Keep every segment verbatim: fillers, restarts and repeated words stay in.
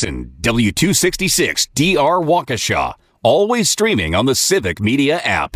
Jackson, W two sixty-six D R Waukesha. Always streaming on the Civic Media app.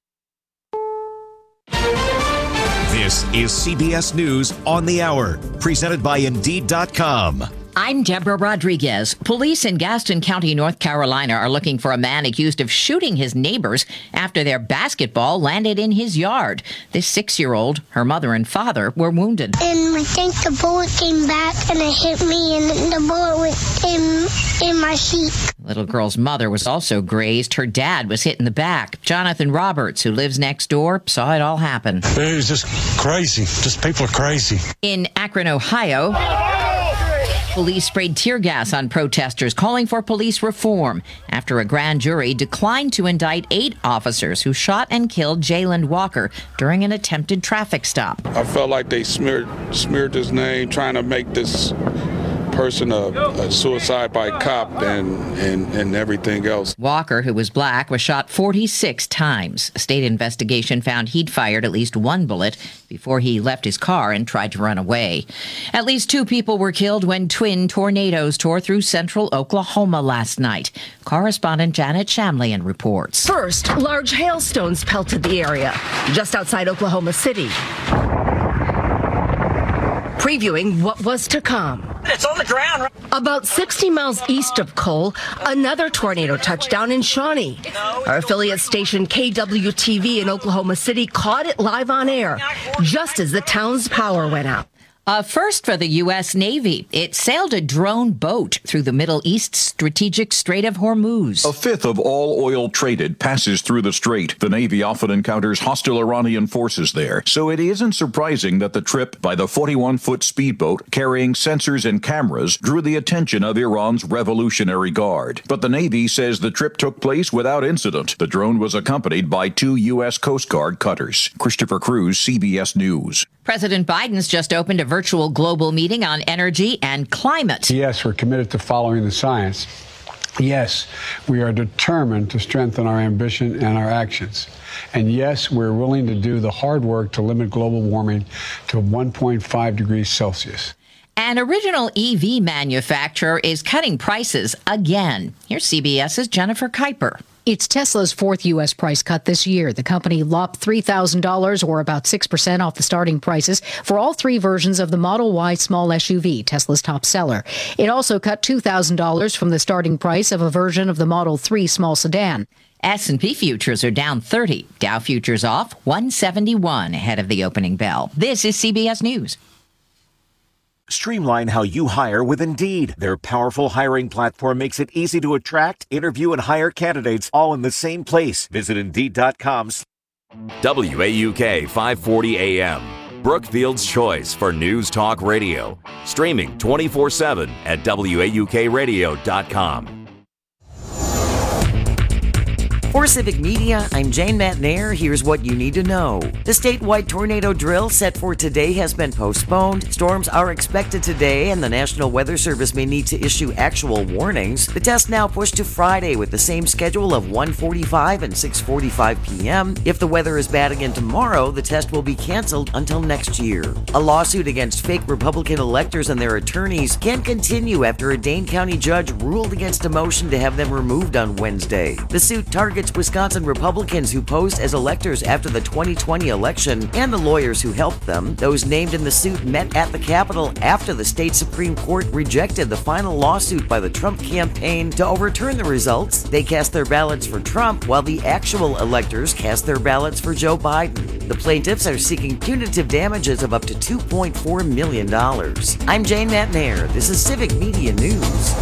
This is C B S News on the Hour, presented by Indeed dot com. I'm Deborah Rodriguez. Police in Gaston County, North Carolina are looking for a man accused of shooting his neighbors after their basketball landed in his yard. This six-year-old, her mother and father, were wounded. And I think the bullet came back and it hit me, and the bullet went in, in my cheek. Little girl's mother was also grazed. Her dad was hit in the back. Jonathan Roberts, who lives next door, saw it all happen. It was just crazy. Just people are crazy. In Akron, Ohio, police sprayed tear gas on protesters calling for police reform after a grand jury declined to indict eight officers who shot and killed Jayland Walker during an attempted traffic stop. I felt like they smeared smeared his name, trying to make this person a, a suicide by cop and, and, and everything else. Walker, who was black, was shot forty-six times. A state investigation found he'd fired at least one bullet before he left his car and tried to run away. At least two people were killed when twin tornadoes tore through central Oklahoma last night. Correspondent Janet Shamlian reports. First, large hailstones pelted the area just outside Oklahoma City, previewing what was to come. It's on the ground. About sixty miles east of Cole, another tornado touched down in Shawnee. Our affiliate station K W T V in Oklahoma City caught it live on air, just as the town's power went out. A first for the U S. Navy. It sailed a drone boat through the Middle East's strategic Strait of Hormuz. A fifth of all oil traded passes through the strait. The Navy often encounters hostile Iranian forces there, so it isn't surprising that the trip by the forty-one-foot speedboat carrying sensors and cameras drew the attention of Iran's Revolutionary Guard. But the Navy says the trip took place without incident. The drone was accompanied by two U S. Coast Guard cutters. Christopher Cruz, C B S News. President Biden's just opened a virtual global meeting on energy and climate. Yes, we're committed to following the science. Yes, we are determined to strengthen our ambition and our actions. And yes, we're willing to do the hard work to limit global warming to one point five degrees Celsius. An original E V manufacturer is cutting prices again. Here's CBS's Jennifer Kuiper. It's Tesla's fourth U S price cut this year. The company lopped three thousand dollars, or about six percent off the starting prices, for all three versions of the Model Y small S U V, Tesla's top seller. It also cut two thousand dollars from the starting price of a version of the Model three small sedan. S and P futures are down thirty. Dow futures off one seventy-one ahead of the opening bell. This is C B S News. Streamline how you hire with Indeed. Their powerful hiring platform makes it easy to attract, interview, and hire candidates all in the same place. Visit Indeed dot com. W A U K five forty A M, Brookfield's choice for news talk radio. Streaming twenty-four seven at W A U K radio dot com. For Civic Media, I'm Jane McNair. Here's what you need to know. The statewide tornado drill set for today has been postponed. Storms are expected today, and the National Weather Service may need to issue actual warnings. The test now pushed to Friday with the same schedule of one forty-five and six forty-five p.m. If the weather is bad again tomorrow, the test will be canceled until next year. A lawsuit against fake Republican electors and their attorneys can continue after a Dane County judge ruled against a motion to have them removed on Wednesday. The suit targets Wisconsin Republicans who posed as electors after the twenty twenty election and the lawyers who helped them. Those named in the suit met at the Capitol after the state Supreme Court rejected the final lawsuit by the Trump campaign to overturn the results. They cast their ballots for Trump, while the actual electors cast their ballots for Joe Biden. The plaintiffs are seeking punitive damages of up to two point four million dollars. I'm Jane McNair. This is Civic Media News.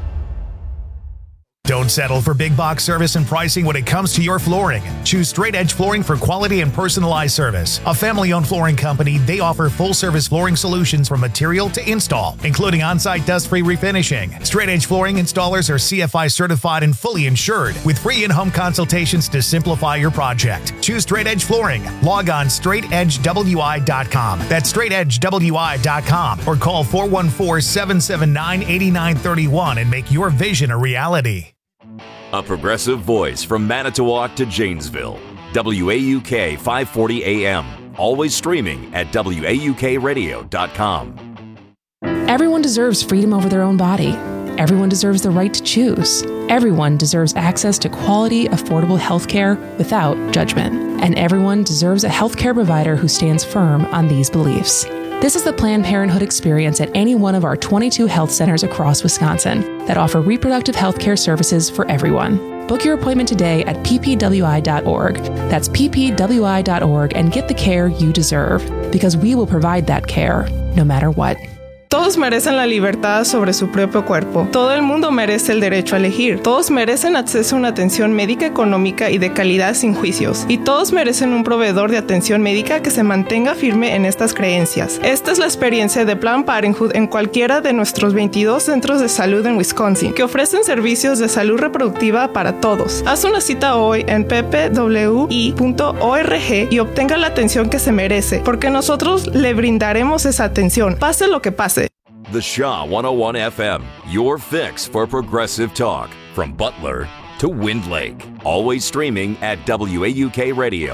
Don't settle for big box service and pricing when it comes to your flooring. Choose Straight Edge Flooring for quality and personalized service. A family-owned flooring company, they offer full-service flooring solutions from material to install, including on-site dust-free refinishing. Straight Edge Flooring installers are C F I certified and fully insured, with free in-home consultations to simplify your project. Choose Straight Edge Flooring. Log on straight edge w i dot com. That's straight edge w i dot com, or call four one four, seven seven nine, eight nine three one and make your vision a reality. A progressive voice from Manitowoc to Janesville. W A U K five forty A M. Always streaming at W A U K radio dot com. Everyone deserves freedom over their own body. Everyone deserves the right to choose. Everyone deserves access to quality, affordable health care without judgment. And everyone deserves a health care provider who stands firm on these beliefs. This is the Planned Parenthood experience at any one of our twenty-two health centers across Wisconsin that offer reproductive health care services for everyone. Book your appointment today at p p w i dot org. That's p p w i dot org and get the care you deserve, because we will provide that care no matter what. Todos merecen la libertad sobre su propio cuerpo. Todo el mundo merece el derecho a elegir. Todos merecen acceso a una atención médica económica y de calidad sin juicios. Y todos merecen un proveedor de atención médica que se mantenga firme en estas creencias. Esta es la experiencia de Planned Parenthood en cualquiera de nuestros veintidós centros de salud en Wisconsin, que ofrecen servicios de salud reproductiva para todos. Haz una cita hoy en p p w i punto org y obtenga la atención que se merece, porque nosotros le brindaremos esa atención, pase lo que pase. The Shaw one oh one F M, your fix for progressive talk. From Butler to Wind Lake. Always streaming at W A U K Radio.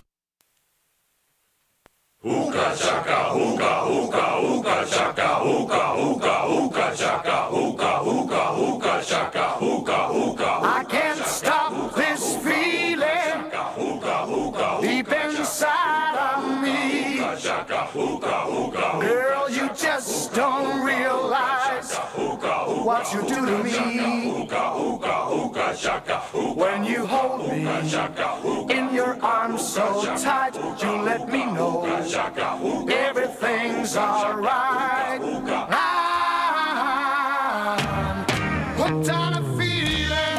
Hookah chaka, hookah, hookah, hookah chaka, hookah, hookah, hookah chaka, hookah, hookah, hookah chaka, hookah, hookah. I can't stop this feeling deep inside of me. Girl, you just don't realize what you do to me. When you hold me in your arms so tight, you let me know everything's alright. I'm hooked on a feeling,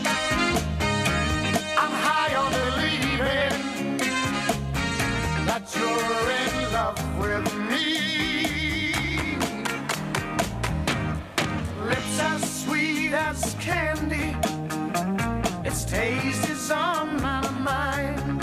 I'm high on believing that you're in love with me. Lips as sweet as candy, its taste is on my mind.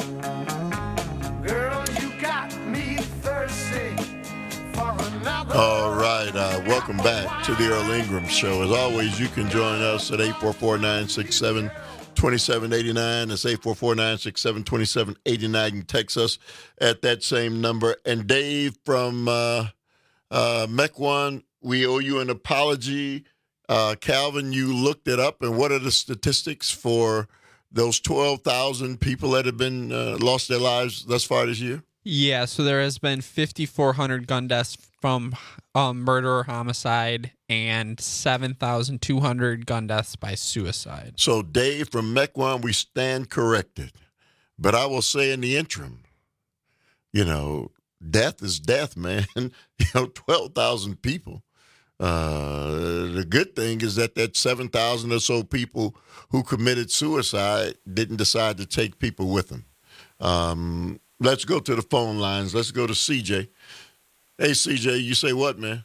Girl, you got me thirsty for another. All right, uh, welcome back to the Earl Ingram Show. As always, you can join us at eight four four, nine six seven, two seven eight nine. That's eight four four, nine six seven, two seven eight nine. You can text us at that same number. And Dave from uh, uh, Mequon, we owe you an apology. Uh, Calvin, you looked it up, and what are the statistics for those twelve thousand people that have been uh, lost their lives thus far this year? Yeah, so there has been fifty-four hundred gun deaths from um, murder or homicide and seven thousand two hundred gun deaths by suicide. So, Dave from Mequon, we stand corrected. But I will say in the interim, you know, death is death, man. You know, twelve thousand people. Uh, the good thing is that that seven thousand or so people who committed suicide didn't decide to take people with them. Um, let's go to the phone lines. Let's go to C J. Hey, C J, you say what, man?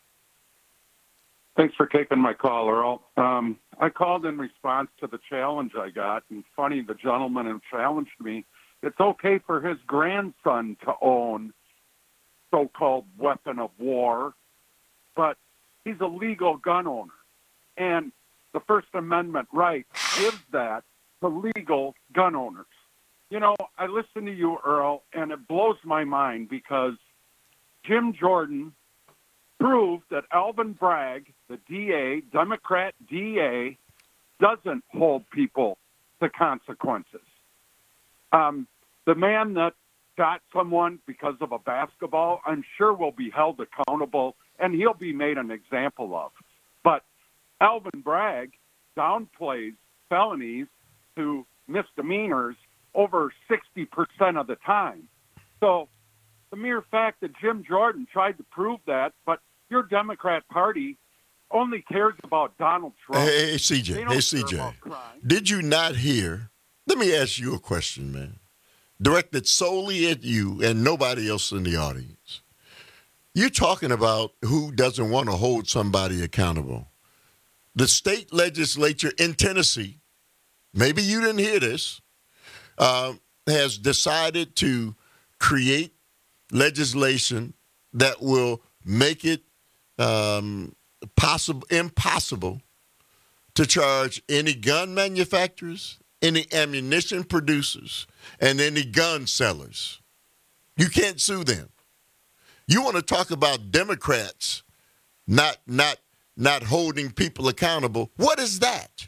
Thanks for taking my call, Earl. Um, I called in response to the challenge I got, and funny, the gentleman who challenged me, it's okay for his grandson to own so-called weapon of war, but he's a legal gun owner, and the First Amendment right gives that to legal gun owners. You know, I listen to you, Earl, and it blows my mind because Jim Jordan proved that Alvin Bragg, the D A, Democrat D A, doesn't hold people to consequences. Um, the man that shot someone because of a basketball, I'm sure will be held accountable, and he'll be made an example of. But Alvin Bragg downplays felonies to misdemeanors over sixty percent of the time. So the mere fact that Jim Jordan tried to prove that, but your Democrat Party only cares about Donald Trump. Hey, hey C J, hey, C J, did you not hear? Let me ask you a question, man, directed solely at you and nobody else in the audience. You're talking about who doesn't want to hold somebody accountable. The state legislature in Tennessee, maybe you didn't hear this, uh, has decided to create legislation that will make it um, possible, impossible to charge any gun manufacturers, any ammunition producers, and any gun sellers. You can't sue them. You want to talk about Democrats not not not holding people accountable. What is that?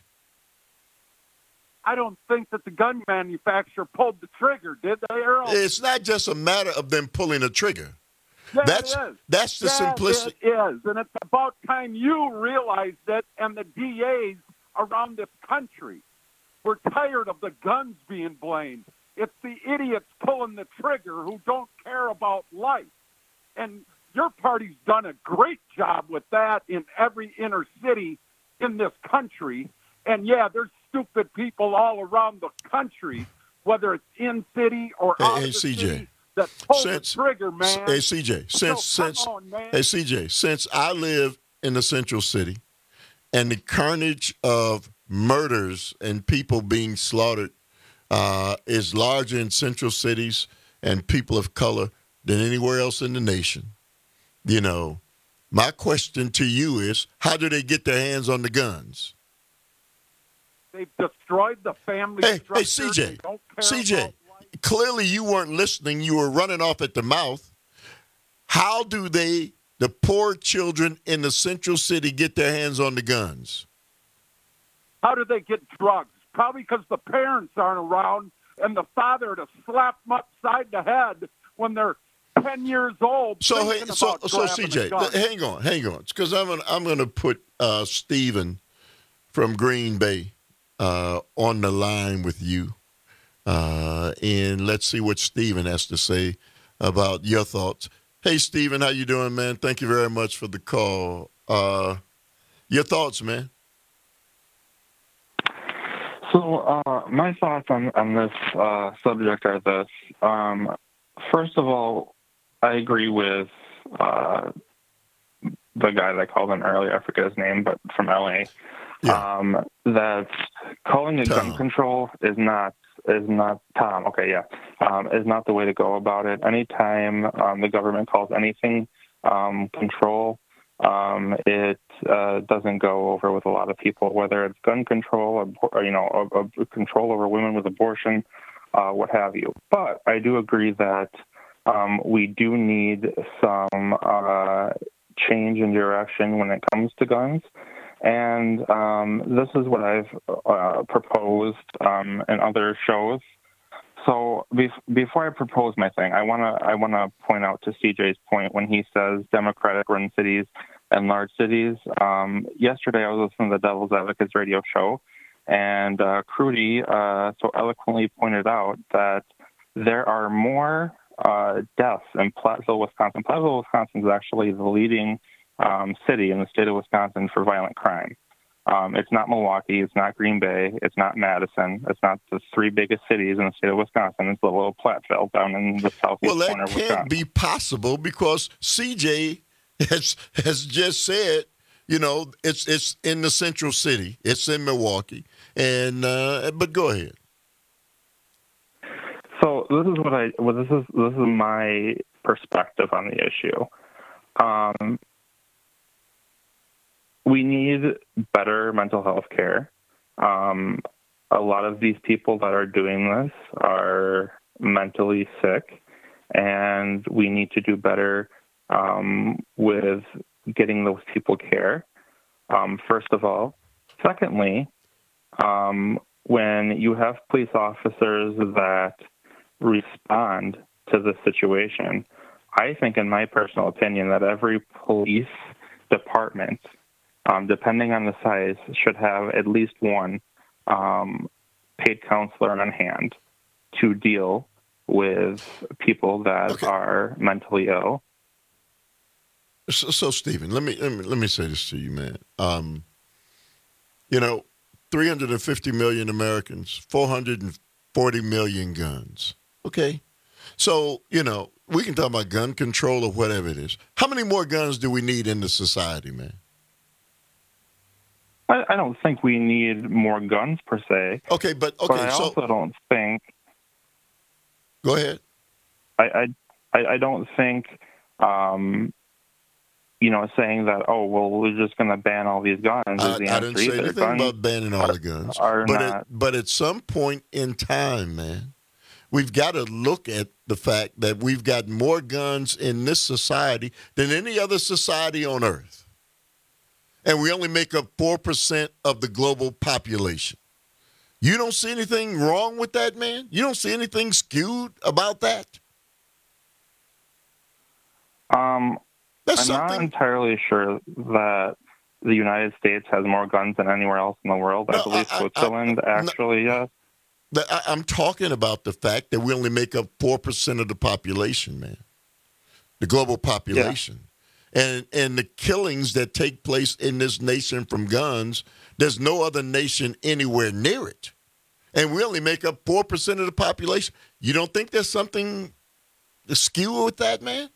I don't think that the gun manufacturer pulled the trigger, did they, Earl? It's not just a matter of them pulling a trigger. Yeah, that's it is. that's the yeah, simplicity. It is, and it's about time you realized it, and the D As around this country. We're tired of the guns being blamed. It's the idiots pulling the trigger who don't care about life. And your party's done a great job with that in every inner city in this country. And yeah, there's stupid people all around the country, whether it's in city or Hey, out hey of the C J. city, that pull Since, the trigger, man. Hey, C J, since, So, come since, on, man. hey, C J, since I live in the central city and the carnage of murders and people being slaughtered uh, is larger in central cities and people of color than anywhere else in the nation, you know, my question to you is, how do they get their hands on the guns? They've destroyed the family Hey, structure. hey, C J, They don't care C J, about clearly you weren't listening. You were running off at the mouth. How do they, the poor children in the central city, get their hands on the guns? How do they get drugs? Probably because the parents aren't around and the father to slap them upside the head when they're ten years old. So, hey, thinking so, about so, grabbing C J, a gun. hang on, hang on, because I'm gonna, I'm gonna put uh, Stephen from Green Bay uh, on the line with you, uh, and let's see what Stephen has to say about your thoughts. Hey, Stephen, how you doing, man? Thank you very much for the call. Uh, your thoughts, man? So uh, my thoughts on, on this uh, subject are this. Um, first of all, I agree with uh, the guy that called in earlier. I forget his name, but from L A. Yeah. Um, that calling it gun control is not is not Tom. Okay, yeah, um, is not the way to go about it. Anytime um, the government calls anything um, control, um, it uh, doesn't go over with a lot of people. Whether it's gun control, or, you know, a, a control over women with abortion, uh, what have you. But I do agree that um, we do need some uh, change in direction when it comes to guns. And um, this is what I've uh, proposed um, in other shows. So be- before I propose my thing, I want to I want to point out to C J's point when he says Democratic-run cities and large cities. Um, yesterday, I was listening to the Devil's Advocates radio show, and uh, Crudy uh, so eloquently pointed out that there are more uh, deaths in Platteville, Wisconsin. Platteville, Wisconsin is actually the leading um, city in the state of Wisconsin for violent crime. Um, it's not Milwaukee, it's not Green Bay, it's not Madison, it's not the three biggest cities in the state of Wisconsin. It's the little Platteville down in the southeast Well, that corner of can't Wisconsin. be possible because C J has has just said, you know, it's it's in the central city, it's in Milwaukee, and uh, but go ahead. So this is what I well this is this is my perspective on the issue. Um, we need better mental health care. Um, a lot of these people that are doing this are mentally sick, and we need to do better um, with getting those people care, um, first of all. Secondly, um, when you have police officers that respond to the situation, I think, in my personal opinion, that every police department, um, depending on the size, should have at least one um, paid counselor on hand to deal with people that okay. are mentally ill. So, so Stephen, let me, let me let me say this to you, man. Um, you know, three hundred fifty million Americans, four hundred forty million guns. Okay, so you know we can talk about gun control or whatever it is. How many more guns do we need in the society, man? I, I don't think we need more guns per se. Okay, but okay, but I so also don't think. Go ahead. I I, I don't think. Um, You know, saying that, oh, well, we're just going to ban all these guns. Is I, the I didn't say either. anything guns about banning all the guns. Are but, not, at, but at some point in time, man, we've got to look at the fact that we've got more guns in this society than any other society on earth. and we only make up four percent of the global population. You don't see anything wrong with that, man? You don't see anything skewed about that? Um, That's I'm something. not entirely sure that the United States has more guns than anywhere else in the world. I No, believe I- I- Switzerland I- actually, yes. The- I, I'm talking about the fact that we only make up four percent of the population, man. The global population. And and the killings that take place in this nation from guns, there's no other nation anywhere near it. And we only make up four percent of the population. You don't think there's something askew with that, man?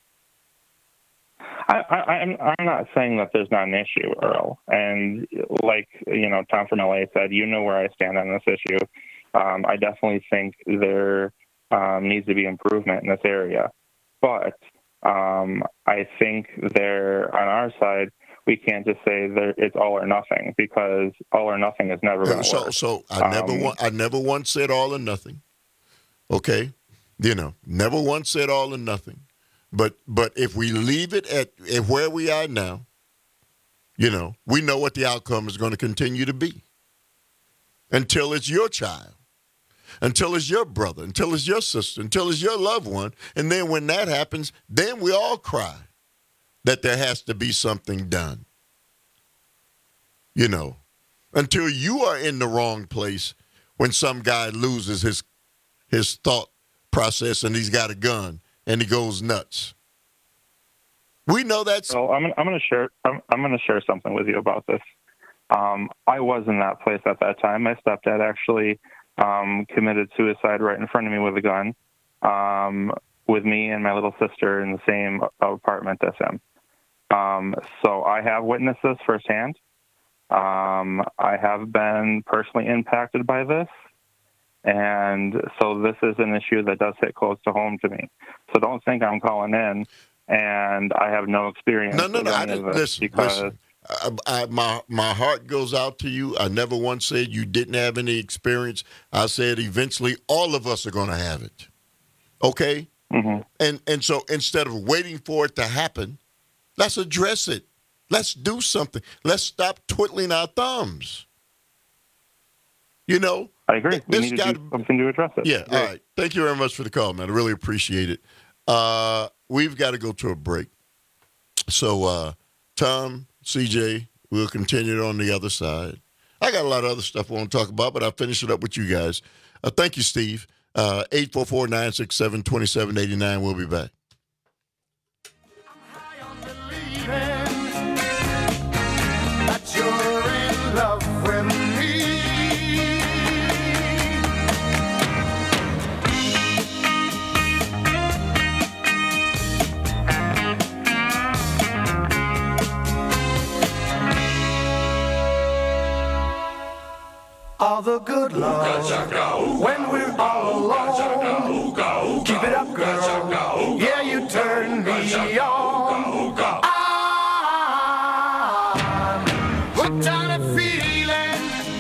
I, I, I'm, I'm not saying that there's not an issue, Earl. And like, you know, Tom from L A said, you know where I stand on this issue. Um, I definitely think there um, needs to be improvement in this area. But um, I think there, on our side, we can't just say there, it's all or nothing, because all or nothing is never going to So, work. so I never, Um, wa- I never once said all or nothing. Okay, you know, never once said all or nothing. But but if we leave it at, at where we are now, you know, we know what the outcome is going to continue to be until it's your child, until it's your brother, until it's your sister, until it's your loved one. And then when that happens, then we all cry that there has to be something done. You know, until you are in the wrong place when some guy loses his his thought process and he's got a gun and he goes nuts. We know that's. So I'm I'm going to share I'm, I'm going to share something with you about this. Um, I was in that place at that time. My stepdad actually um, committed suicide right in front of me with a gun, um, with me and my little sister in the same apartment as him. Um, so I have witnessed this firsthand. Um, I have been personally impacted by this. And so this is an issue that does hit close to home to me. So don't think I'm calling in and I have no experience. No, no, with no. I any of didn't, this listen, because listen. I, I, my, my heart goes out to you. I never once said you didn't have any experience. I said eventually all of us are going to have it. Okay? Mm-hmm. And, and so instead of waiting for it to happen, let's address it. Let's do something. Let's stop twiddling our thumbs. You know? I agree. We This need to gotta- do something to address it. Yeah, all right. Thank you very much for the call, man. I really appreciate it. Uh, we've got to go to a break. So, uh, Tom, C J, we'll continue it on the other side. I got a lot of other stuff I want to talk about, but I'll finish it up with you guys. Uh, thank you, Steve. Uh, eight four four, nine six seven, two seven eight nine. We'll be back. That you're in love with me. All the good love when we're all alone. Keep it up, girl. Yeah, you turn me on. I'm hooked on a feeling.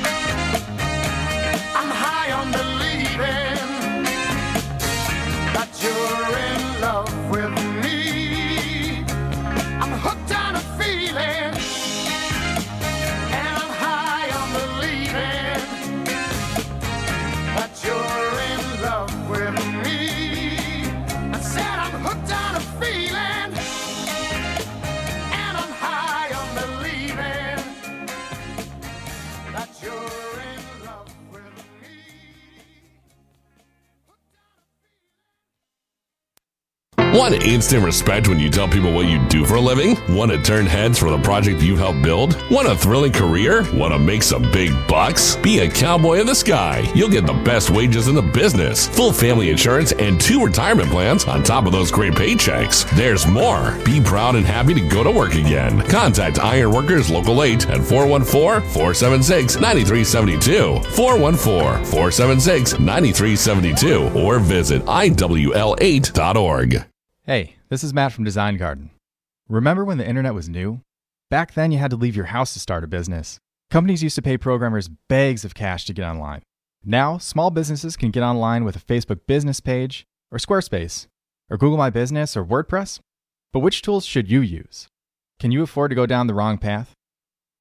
I'm high on believing that you're in love with me. I'm hooked on a feeling, and I'm high on believing that you're in love with me. I said I'm hooked on a feeling, and I'm high on believing that you're in love with me. Want instant respect when you tell people what you do for a living? Want to turn heads for the project you helped build? Want a thrilling career? Want to make some big bucks? Be a cowboy in the sky. You'll get the best wages in the business, full family insurance, and two retirement plans on top of those great paychecks. There's more. Be proud and happy to go to work again. Contact Ironworkers Local eight at four one four, four seven six, nine three seven two, four one four, four seven six, nine three seven two, or visit I W L eight dot org. Hey, this is Matt from Design Garden. Remember when the internet was new? Back then, you had to leave your house to start a business. Companies used to pay programmers bags of cash to get online. Now, small businesses can get online with a Facebook business page, or Squarespace, or Google My Business, or WordPress. But which tools should you use? Can you afford to go down the wrong path?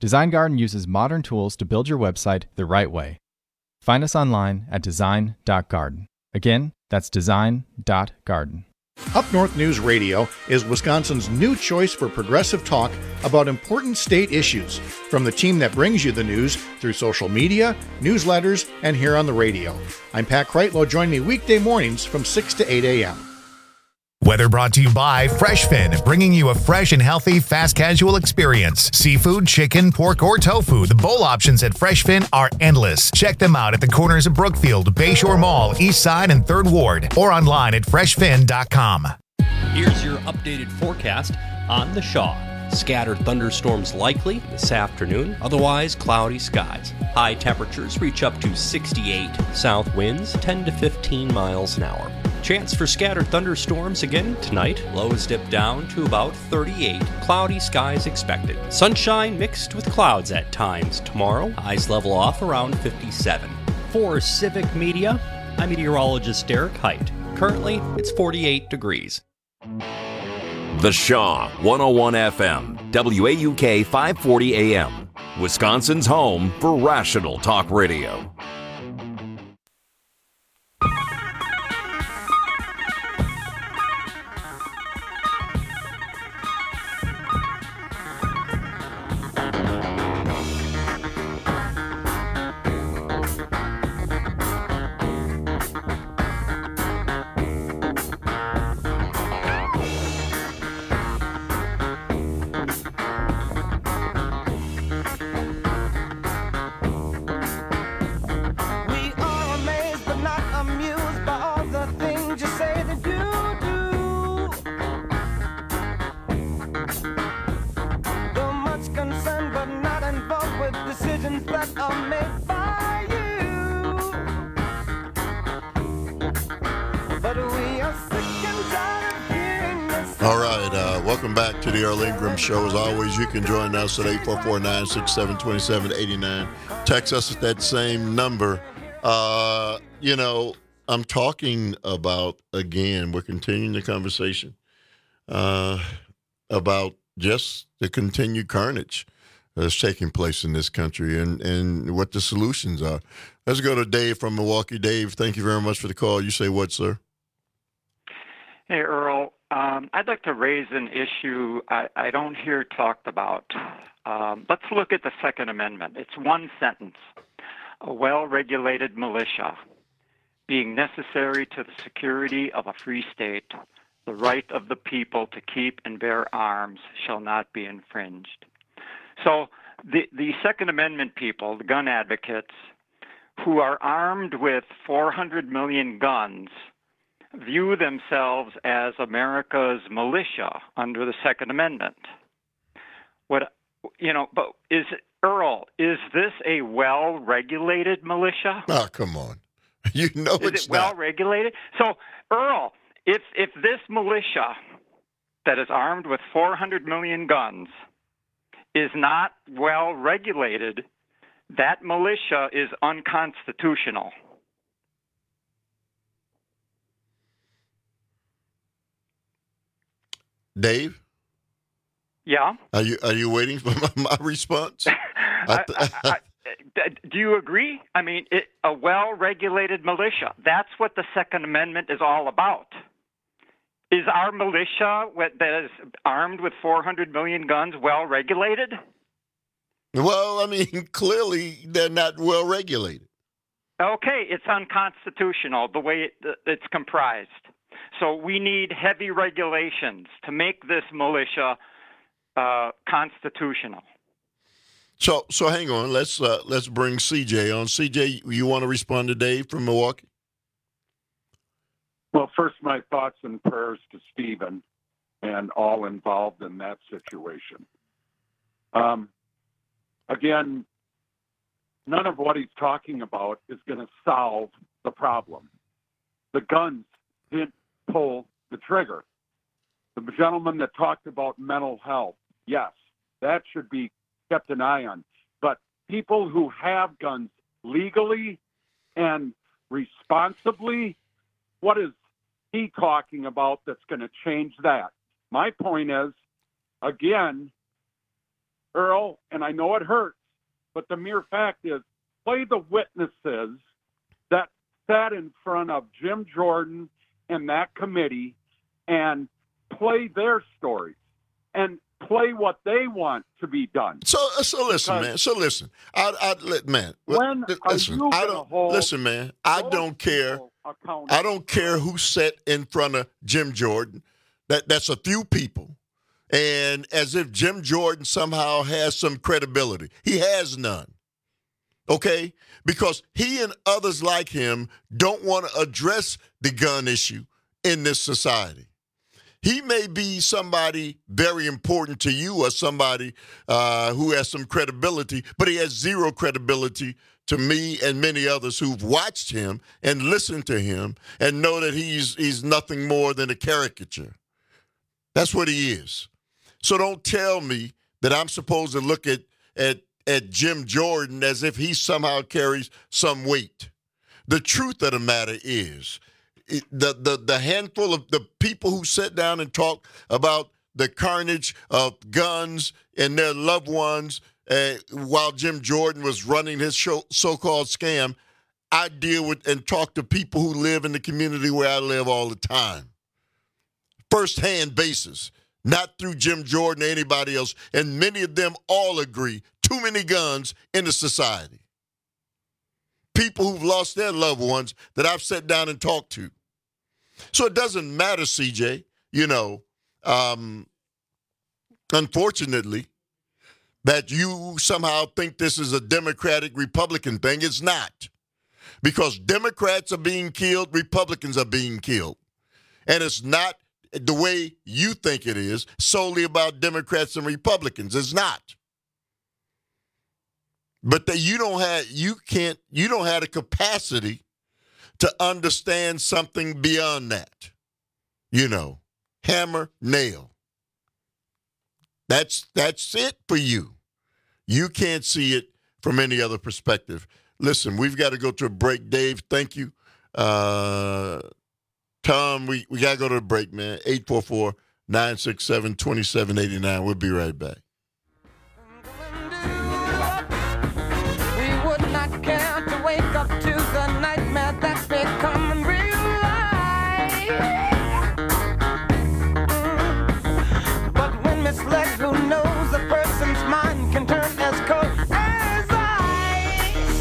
Design Garden uses modern tools to build your website the right way. Find us online at design dot garden. Again, that's design dot garden. Up North News Radio is Wisconsin's new choice for progressive talk about important state issues, from the team that brings you the news through social media, newsletters, and here on the radio. I'm Pat Kreitlow. Join me weekday mornings from six to eight a.m. Weather brought to you by FreshFin, bringing you a fresh and healthy, fast casual experience. Seafood, chicken, pork, or tofu. The bowl options at FreshFin are endless. Check them out at the corners of Brookfield, Bayshore Mall, East Side, and third Ward, or online at fresh fin dot com. Here's your updated forecast on the Shaw. Scattered thunderstorms likely this afternoon, otherwise cloudy skies. High temperatures reach up to sixty-eight. South winds ten to fifteen miles an hour. Chance for scattered thunderstorms again tonight. Lows dip down to about thirty-eight. Cloudy skies expected. Sunshine mixed with clouds at times tomorrow. Highs level off around fifty-seven. For Civic Media, I'm meteorologist Derek Height. Currently, it's forty-eight degrees. The Shaw, one oh one F M, W A U K five forty A M, Wisconsin's home for rational talk radio. All right, uh, welcome back to the Earl Ingram Show. As always, you can join us at eight four four, nine six seven, two seven eight nine. Text us at that same number. Uh, you know, I'm talking about, again, we're continuing the conversation uh, about just the continued carnage that's taking place in this country and, and what the solutions are. Let's go to Dave from Milwaukee. Dave, thank you very much for the call. You say what, sir? Hey, Earl. Um, I'd like to raise an issue I, I don't hear talked about. Um, let's look at the Second Amendment. It's one sentence. A well-regulated militia, being necessary to the security of a free state, the right of the people to keep and bear arms shall not be infringed. So the, the Second Amendment people, the gun advocates, who are armed with four hundred million guns, view themselves as America's militia under the Second Amendment. What, you know, but is, Earl, is this a well-regulated militia? Oh, come on. You know is it's it well-regulated? So, Earl, if if this militia that is armed with four hundred million guns is not well-regulated, that militia is unconstitutional. Dave? Yeah? Are you are you waiting for my, my response? I th- I, I, I, do you agree? I mean, it, a well-regulated militia, that's what the Second Amendment is all about. Is our militia that is armed with four hundred million guns well-regulated? Well, I mean, clearly they're not well-regulated. Okay, it's unconstitutional the way it, it's comprised. So we need heavy regulations to make this militia uh, constitutional. So, so hang on. Let's uh, let's bring C J on. C J, you want to respond to Dave from Milwaukee? Well, first, my thoughts and prayers to Stephen and all involved in that situation. Um, again, none of what he's talking about is going to solve the problem. The guns didn't pull the trigger. The gentleman that talked about mental health, yes, that should be kept an eye on. But people who have guns legally and responsibly, what is he talking about that's going to change that? My point is, again, Earl, and I know it hurts, but the mere fact is, play the witnesses that sat in front of Jim Jordan and that committee and play their stories and play what they want to be done. So, so listen, because man. So listen, I, I let man. When listen, are you I don't listen, man. I don't care. I don't care who sat in front of Jim Jordan. That that's a few people, and as if Jim Jordan somehow has some credibility, he has none. Okay, because he and others like him don't want to address the gun issue in this society. He may be somebody very important to you or somebody uh, who has some credibility, but he has zero credibility to me and many others who've watched him and listened to him and know that he's he's nothing more than a caricature. That's what he is. So don't tell me that I'm supposed to look at at at Jim Jordan as if he somehow carries some weight. The truth of the matter is, it, the, the, the handful of the people who sit down and talk about the carnage of guns and their loved ones uh, while Jim Jordan was running his show, so-called scam, I deal with and talk to people who live in the community where I live all the time. First-hand basis, not through Jim Jordan or anybody else, and many of them all agree, too many guns in the society. People who've lost their loved ones that I've sat down and talked to. So it doesn't matter, C J, you know, um, unfortunately, that you somehow think this is a Democratic-Republican thing. It's not. Because Democrats are being killed, Republicans are being killed. And it's not the way you think it is, solely about Democrats and Republicans. It's not. But that you don't have, you can't, you don't have the capacity to understand something beyond that. You know, hammer, nail. That's that's it for you. You can't see it from any other perspective. Listen, we've got to go to a break. Dave, thank you. Uh, Tom, we, we got to go to a break, man. eight four four, nine six seven, two seven eight nine. We'll be right back. We would not care to wake up to the nightmare that's becoming real life. Mm. But when misled, who knows a person's mind can turn as cold as ice.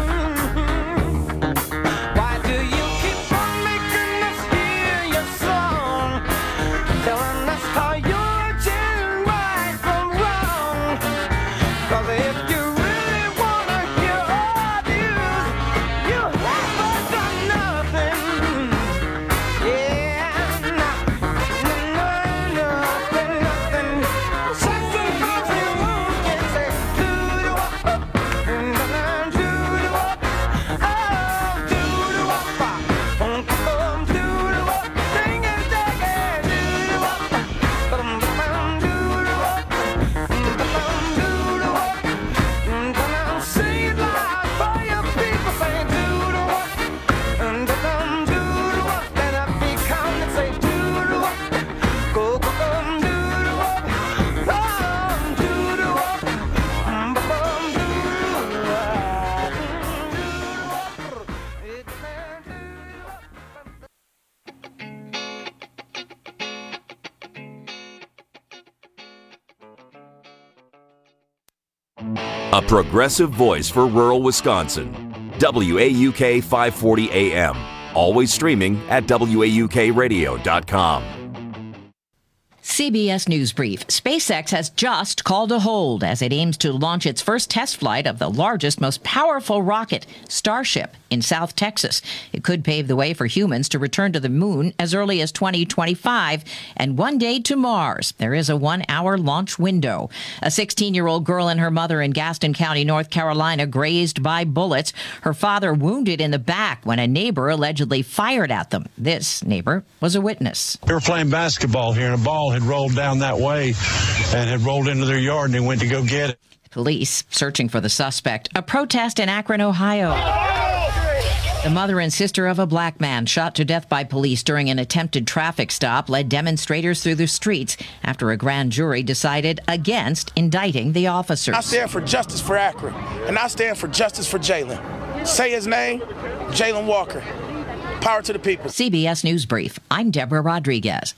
Mm-hmm. Why do you keep on making us hear your song, telling us how you're doing right from wrong? 'Cause if you really wanna hear our views, you haven't done nothing. Yeah, no, no, nothing, nothing. Something about you can say do the wop, and then do the wop, oh, do the wop, um, um, do the wop, ding it, ding it, do the wop, um, um, do the wop, um, um, do the wop, and then sing it loud for your people, say do the wop, and then do the wop, then I be counting and say do the wop, go, go, go, do the wop, oh, do the wop, um, um, do the wop, do the wop, it can do the wop. A progressive voice for rural Wisconsin. W A U K five forty A M. Always streaming at W A U K radio dot com. C B S News Brief. SpaceX has just called a hold as it aims to launch its first test flight of the largest, most powerful rocket, Starship, in South Texas. It could pave the way for humans to return to the moon as early as twenty twenty-five and one day to Mars. There is a one-hour launch window. A sixteen-year-old girl and her mother in Gaston County, North Carolina, grazed by bullets. Her father wounded in the back when a neighbor allegedly fired at them. This neighbor was a witness. They were playing basketball here, and a ball had rolled down that way and had rolled into their yard, and they went to go get it. Police searching for the suspect. A protest in Akron, Ohio. The mother and sister of a black man shot to death by police during an attempted traffic stop led demonstrators through the streets after a grand jury decided against indicting the officers. I stand for justice for Akron, and I stand for justice for Jalen. Say his name, Jalen Walker. Power to the people. C B S News Brief. I'm Deborah Rodriguez.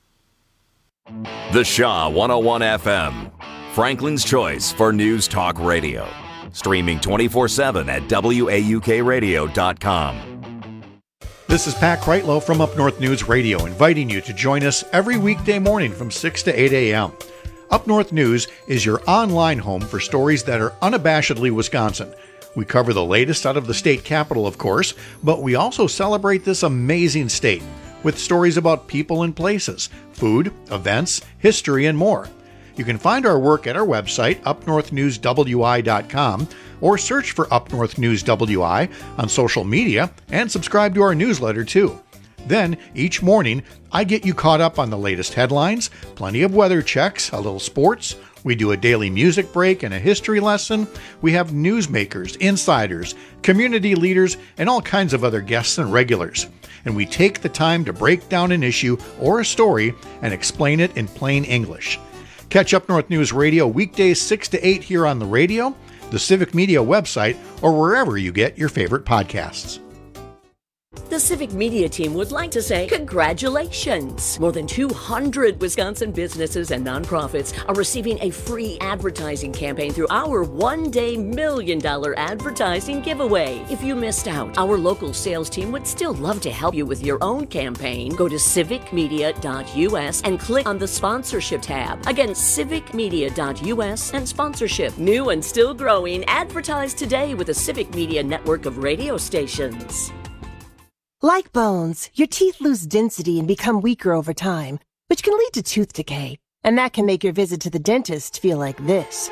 The Shaw one oh one F M, Franklin's choice for News Talk Radio. Streaming twenty-four seven at W A U K radio dot com. This is Pat Kreitlow from Up North News Radio, inviting you to join us every weekday morning from six to eight a.m. Up North News is your online home for stories that are unabashedly Wisconsin. We cover the latest out of the state capital, of course, but we also celebrate this amazing state with stories about people and places, food, events, history, and more. You can find our work at our website, up north news w i dot com, or search for Up North News W I on social media and subscribe to our newsletter too. Then, each morning, I get you caught up on the latest headlines, plenty of weather checks, a little sports. We do a daily music break and a history lesson. We have newsmakers, insiders, community leaders, and all kinds of other guests and regulars. And we take the time to break down an issue or a story and explain it in plain English. Catch Up North News Radio weekdays six to eight here on the radio, the Civic Media website, or wherever you get your favorite podcasts. The Civic Media team would like to say congratulations! More than two hundred Wisconsin businesses and nonprofits are receiving a free advertising campaign through our one-day million dollar advertising giveaway. If you missed out, our local sales team would still love to help you with your own campaign. Go to civic media dot u s and click on the sponsorship tab. Again, civic media dot u s and sponsorship. New and still growing, advertise today with the Civic Media network of radio stations. Like bones, your teeth lose density and become weaker over time, which can lead to tooth decay. And that can make your visit to the dentist feel like this.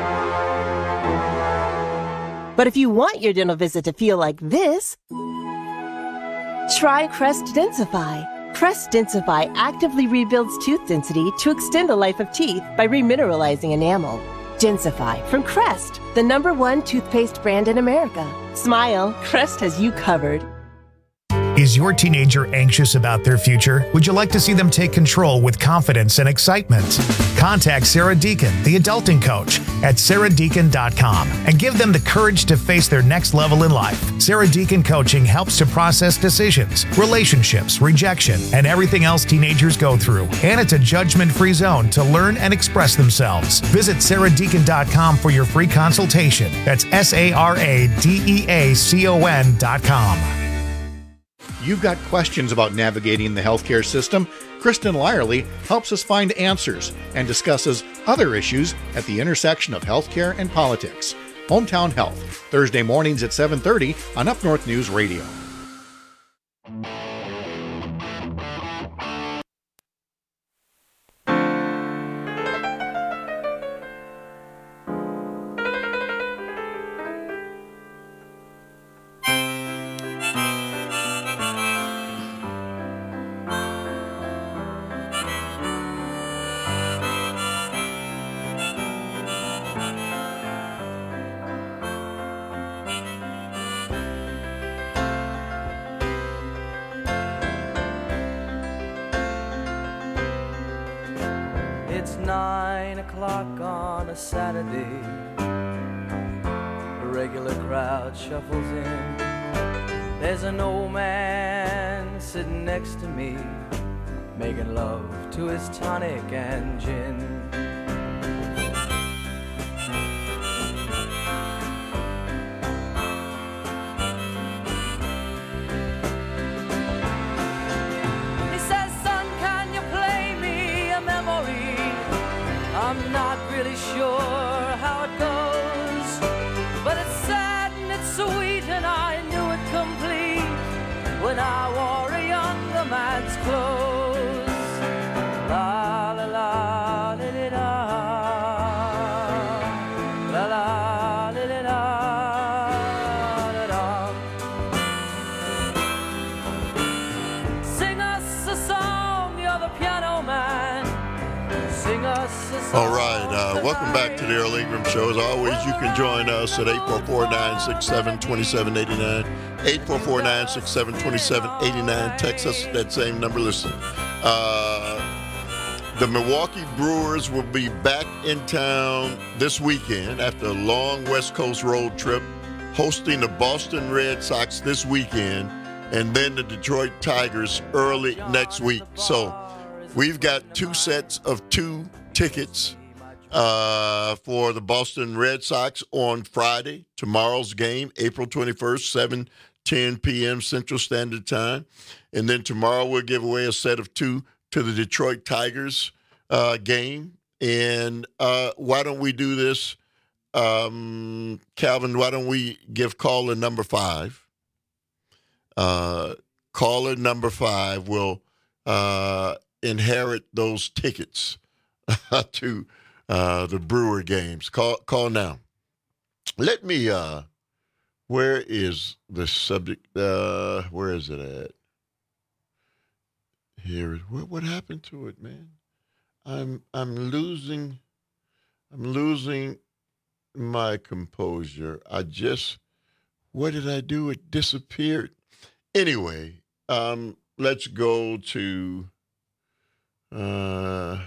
But if you want your dental visit to feel like this, try Crest Densify. Crest Densify actively rebuilds tooth density to extend the life of teeth by remineralizing enamel. Densify from Crest, the number one toothpaste brand in America. Smile, Crest has you covered. Is your teenager anxious about their future? Would you like to see them take control with confidence and excitement? Contact Sarah Deacon, the adulting coach, at sarah deacon dot com and give them the courage to face their next level in life. Sarah Deacon Coaching helps to process decisions, relationships, rejection, and everything else teenagers go through. And it's a judgment-free zone to learn and express themselves. Visit sarah deacon dot com for your free consultation. That's S A R A D E A C O N dot com. You've got questions about navigating the healthcare system? Kristen Lyerly helps us find answers and discusses other issues at the intersection of healthcare and politics. Hometown Health, Thursday mornings at seven thirty on Up North News Radio. It's nine o'clock on a Saturday. The regular crowd shuffles in. There's an old man sitting next to me, making love to his tonic and gin. I'm not really sure how it goes, but it's sad and it's sweet, and I knew it complete when I wore a younger man's clothes. La la la li li la, la la li li la, la la. Sing us a song, you're the piano man. Sing us a song. All right, uh, Welcome back to the Earl Ingram Show. As always, you can join us at eight four four, nine six seven, two seven eight nine. eight four four, nine six seven, two seven eight nine. Text us at that same number. Listen, uh, the Milwaukee Brewers will be back in town this weekend after a long West Coast road trip, hosting the Boston Red Sox this weekend, and then the Detroit Tigers early next week. So we've got two sets of two tickets uh, for the Boston Red Sox on Friday, tomorrow's game, April twenty-first, seven ten p.m. Central Standard Time. And then tomorrow we'll give away a set of two to the Detroit Tigers uh, game. And uh, why don't we do this, um, Calvin, why don't we give caller number five? Uh, caller number five will uh, inherit those tickets to uh, the Brewer games. Call call now. Let me, uh, where is the subject? Uh, where is it at? Here. What, what happened to it, man? I'm I'm losing, I'm losing my composure. I just, what did I do? It disappeared. Anyway, um, let's go to, uh,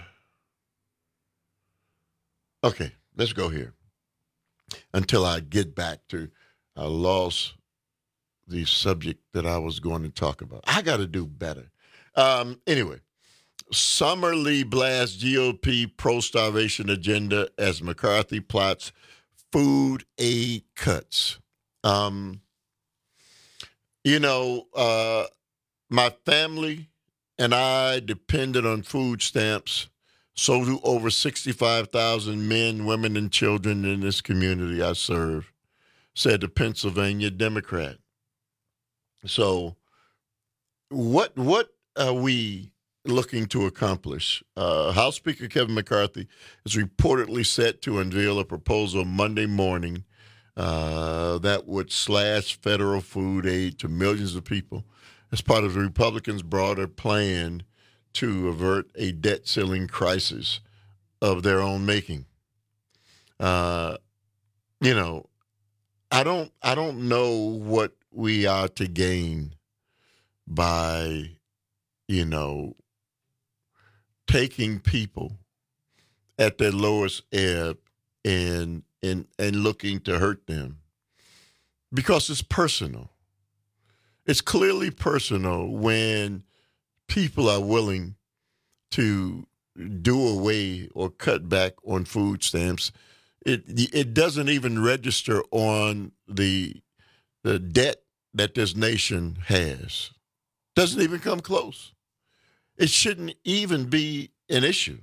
okay, let's go here until I get back to, I lost the subject that I was going to talk about. I got to do better. Um, anyway, Summerlee blasts G O P pro-starvation agenda as McCarthy plots food aid cuts. Um, you know, uh, my family and I depended on food stamps. So do over sixty-five thousand men, women, and children in this community I serve, said the Pennsylvania Democrat. So what what are we looking to accomplish? Uh, House Speaker Kevin McCarthy is reportedly set to unveil a proposal Monday morning uh, that would slash federal food aid to millions of people as part of the Republicans' broader plan to avert a debt ceiling crisis of their own making. Uh, you know, I don't I don't know what we are to gain by, you know, taking people at their lowest ebb and and and looking to hurt them, because it's personal. It's clearly personal when people are willing to do away or cut back on food stamps. It it doesn't even register on the the debt that this nation has. Doesn't even come close. It shouldn't even be an issue.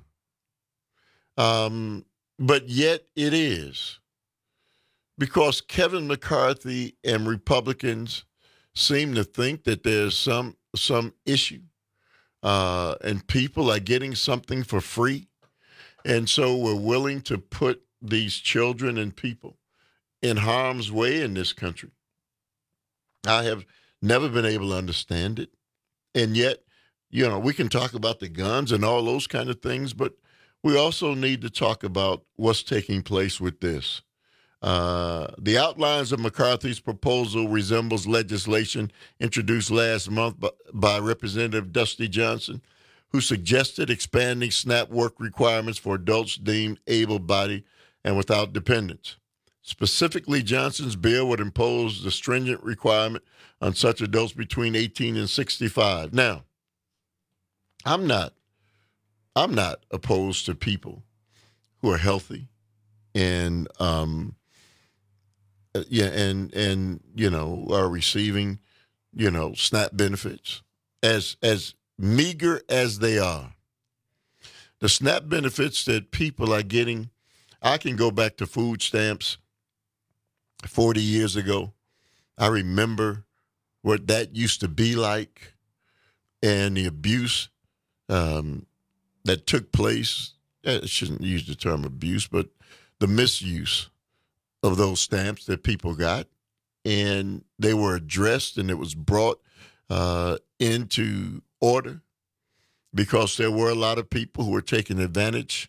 Um, but yet it is. Because Kevin McCarthy and Republicans seem to think that there's some some issue uh, and people are getting something for free. And so we're willing to put these children and people in harm's way in this country. I have never been able to understand it. And yet, you know, we can talk about the guns and all those kind of things, but we also need to talk about what's taking place with this. Uh, the outlines of McCarthy's proposal resembles legislation introduced last month by, by Representative Dusty Johnson, who suggested expanding SNAP work requirements for adults deemed able-bodied and without dependents. Specifically, Johnson's bill would impose the stringent requirement on such adults between eighteen and sixty-five. Now, I'm not, I'm not opposed to people who are healthy and, um, yeah, and and you know are receiving, you know, SNAP benefits, as as meager as they are. The SNAP benefits that people are getting, I can go back to food stamps forty years ago. I remember what that used to be like and the abuse um, that took place. I shouldn't use the term abuse, but the misuse of those stamps that people got. And they were addressed and it was brought uh, into order because there were a lot of people who were taking advantage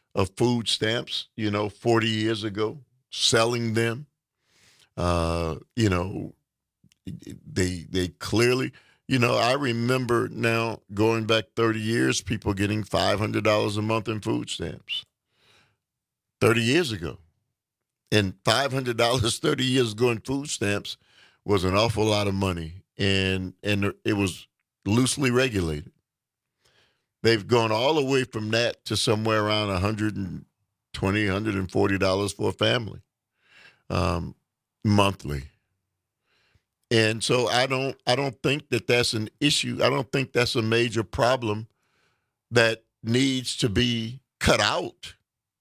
of food stamps, you know, forty years ago, selling them. Uh, you know, they they clearly, you know, I remember now going back thirty years, people getting five hundred dollars a month in food stamps. thirty years ago. And five hundred dollars thirty years ago in food stamps was an awful lot of money. And and it was loosely regulated. They've gone all the way from that to somewhere around one hundred twenty dollars, one hundred forty dollars for a family um, monthly. And so I don't I don't think that that's an issue. I don't think that's a major problem that needs to be cut out.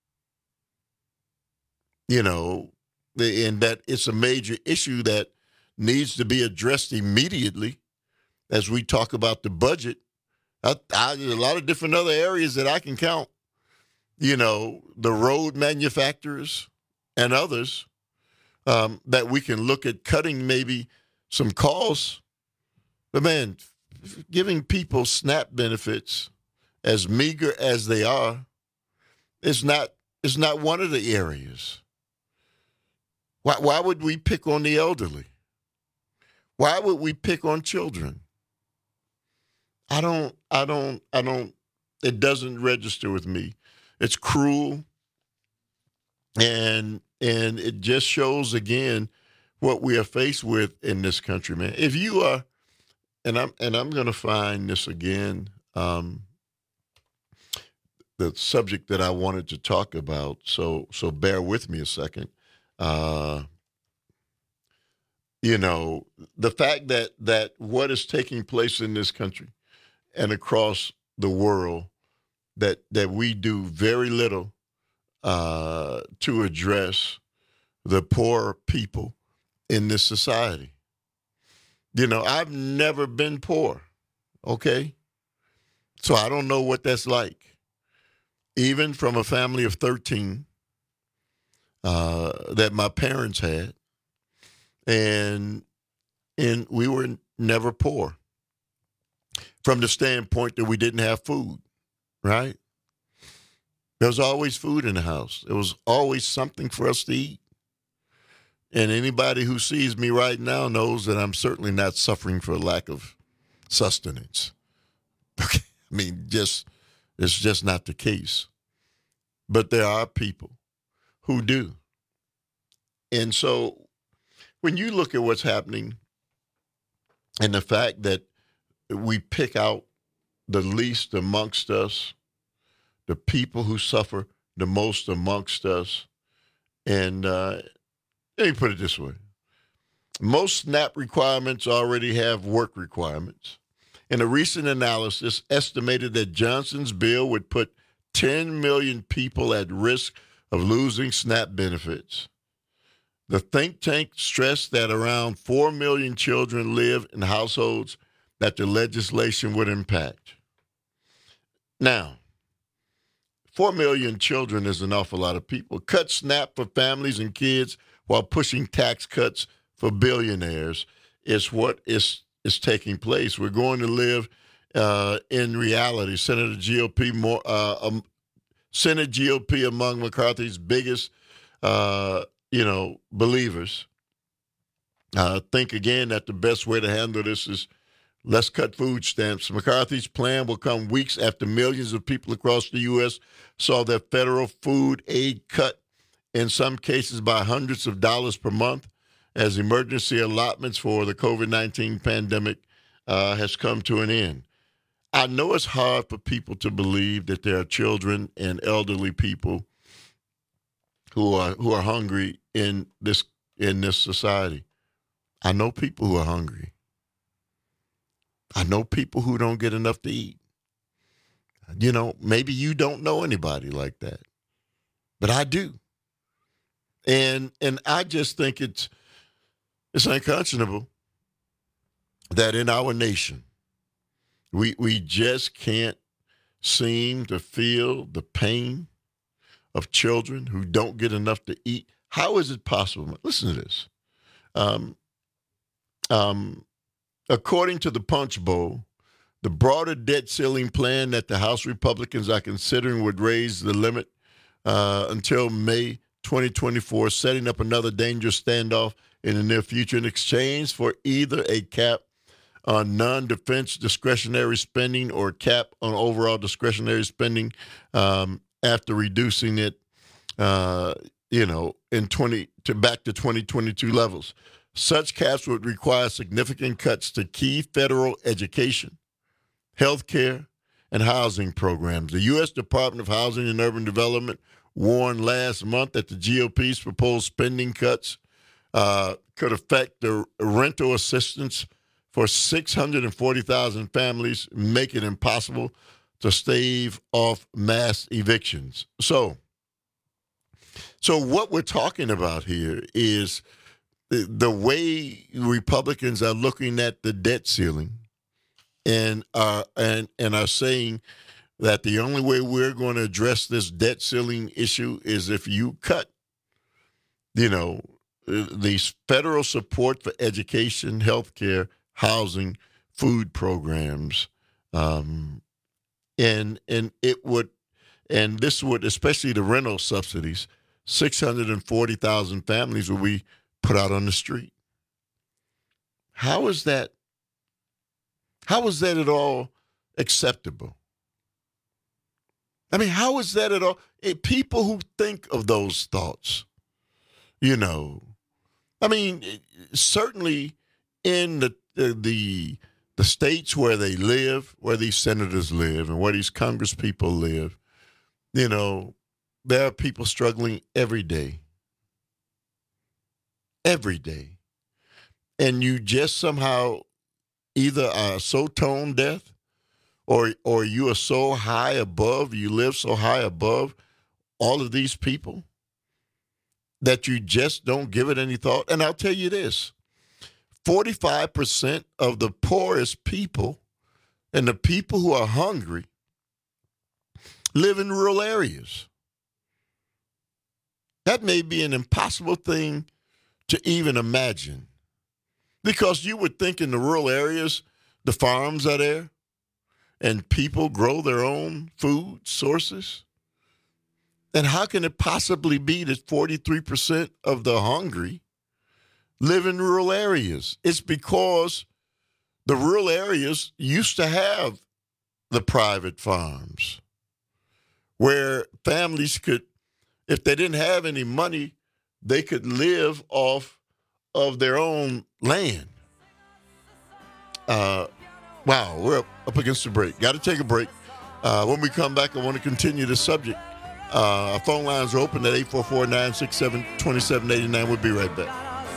You know, and that it's a major issue that needs to be addressed immediately as we talk about the budget. I, I, there's a lot of different other areas that I can count, you know, the road manufacturers and others um, that we can look at cutting maybe some costs. But, man, giving people SNAP benefits, as meager as they are, is not, is not one of the areas. Why, why would we pick on the elderly? Why would we pick on children? I don't, I don't, I don't, it doesn't register with me. It's cruel. And, and it just shows again what we are faced with in this country, man. If you are, and I'm, and I'm going to find this again, um, the subject that I wanted to talk about. So, so bear with me a second. Uh, you know, the fact that, that what is taking place in this country and across the world, that that we do very little uh, to address the poor people in this society. You know, I've never been poor, okay? So I don't know what that's like. Even from a family of thirteen uh, that my parents had, and and we were never poor. From the standpoint that we didn't have food, right? There was always food in the house. There was always something for us to eat. And anybody who sees me right now knows that I'm certainly not suffering for a lack of sustenance. Okay? I mean, just it's just not the case. But there are people who do. And so when you look at what's happening and the fact that we pick out the least amongst us, the people who suffer the most amongst us. And uh, let me put it this way. Most SNAP requirements already have work requirements. In a recent analysis, estimated that Johnson's bill would put ten million people at risk of losing SNAP benefits. The think tank stressed that around four million children live in households that the legislation would impact. Now, four million children is an awful lot of people. Cut SNAP for families and kids while pushing tax cuts for billionaires is what is, is taking place. We're going to live uh, in reality. Senator G O P, more, uh, um, Senate G O P among McCarthy's biggest, uh, you know, believers. Uh, think again that the best way to handle this is let's cut food stamps. McCarthy's plan will come weeks after millions of people across the U S saw their federal food aid cut, in some cases by hundreds of dollars per month, as emergency allotments for the COVID nineteen pandemic uh, has come to an end. I know it's hard for people to believe that there are children and elderly people who are who are hungry in this in this society. I know people who are hungry. I know people who don't get enough to eat. You know, maybe you don't know anybody like that, but I do. And and I just think it's it's unconscionable that in our nation, we we just can't seem to feel the pain of children who don't get enough to eat. How is it possible? Listen to this. Um, um, According to the Punch Bowl, the broader debt ceiling plan that the House Republicans are considering would raise the limit uh, until May twenty twenty-four, setting up another dangerous standoff in the near future in exchange for either a cap on non-defense discretionary spending or a cap on overall discretionary spending um, after reducing it, uh, you know, in twenty to back to twenty twenty-two levels. Such caps would require significant cuts to key federal education, health care, and housing programs. The U S Department of Housing and Urban Development warned last month that the G O P's proposed spending cuts uh, could affect the rental assistance for six hundred forty thousand families, make it impossible to stave off mass evictions. So, so what we're talking about here is the, the way Republicans are looking at the debt ceiling and are, and, and are saying that the only way we're going to address this debt ceiling issue is if you cut, you know, the federal support for education, health care, housing, food programs, um, and and it would, and this would, especially the rental subsidies, six hundred forty thousand families will be put out on the street. How is that? How is that at all acceptable? I mean, how is that at all? It, people who think of those thoughts, you know, I mean, certainly in the the the states where they live, where these senators live, and where these congresspeople live, you know, there are people struggling every day, every day, and you just somehow either are so tone deaf, or or you are so high above, you live so high above all of these people that you just don't give it any thought. And I'll tell you this, forty-five percent of the poorest people and the people who are hungry live in rural areas. That may be an impossible thing to even imagine, because you would think in the rural areas, the farms are there and people grow their own food sources. And how can it possibly be that forty-three percent of the hungry live in rural areas? It's because the rural areas used to have the private farms where families could, if they didn't have any money, they could live off of their own land. Uh, wow, we're up, up against the break. Got to take a break. Uh, when we come back, I want to continue the subject. Uh, our phone lines are open at eight four four, nine six seven, two seven eight nine. We'll be right back.